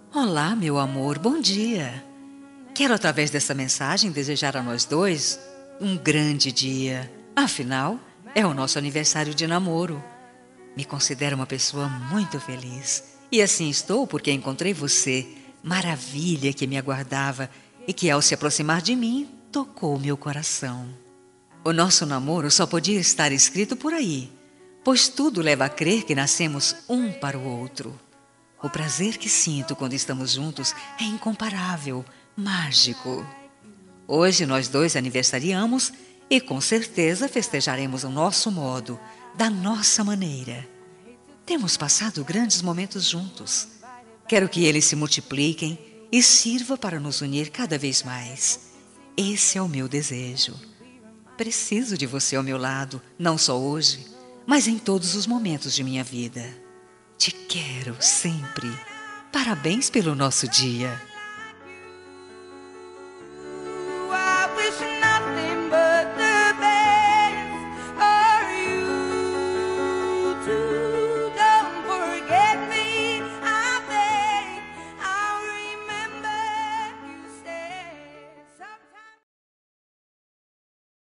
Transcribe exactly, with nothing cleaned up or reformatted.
Olá, meu amor, bom dia. Quero, através dessa mensagem, desejar a nós dois um grande dia. Afinal, é o nosso aniversário de namoro. Me considero uma pessoa muito feliz. E assim estou porque encontrei você, maravilha que me aguardava e que, ao se aproximar de mim, tocou meu coração. O nosso namoro só podia estar escrito por aí, pois tudo leva a crer que nascemos um para o outro. O prazer que sinto quando estamos juntos é incomparável, mágico. Hoje nós dois aniversariamos e com certeza festejaremos o nosso modo, da nossa maneira. Temos passado grandes momentos juntos. Quero que eles se multipliquem e sirva para nos unir cada vez mais. Esse é o meu desejo. Preciso de você ao meu lado, não só hoje, mas em todos os momentos de minha vida. Te quero sempre. Parabéns pelo nosso dia. I wish